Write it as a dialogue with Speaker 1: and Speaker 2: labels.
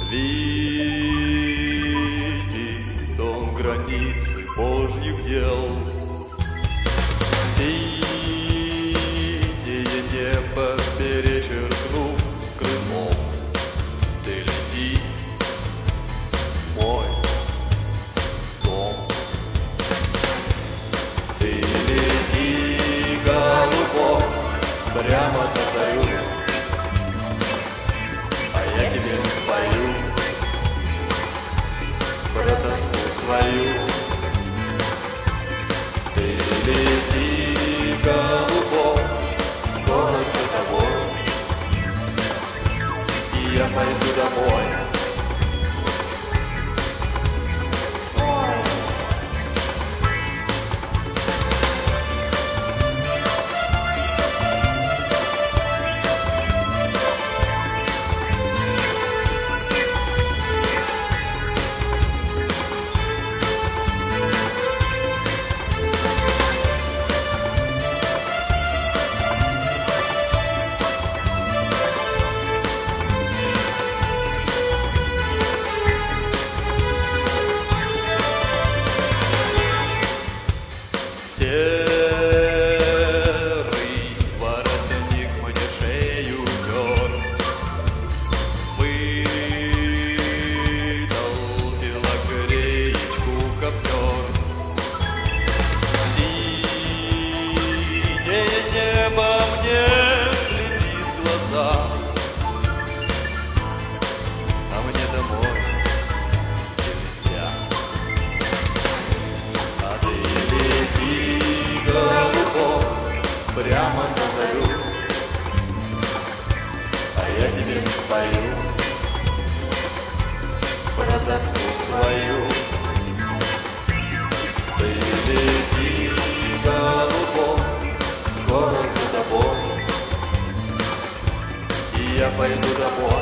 Speaker 1: Видит он границы Божьих дел. Синее небо перечеркнув крылом, ты лети, мой дом. Ты лети, голубок, прямо на зарю, а я тебе спою про тоску свою. Ты лети, голубок, скоро за тобой, и я пойду домой. Серый воротник мне шею тер, выдал белогреечку коптер. Синее небо мне слепит глаза, а мне домой нельзя. А ты лети, голубок, прямо на зарю, а я тебе спою про тоску свою. Ты лети, голубок, скоро за тобой, и я пойду домой.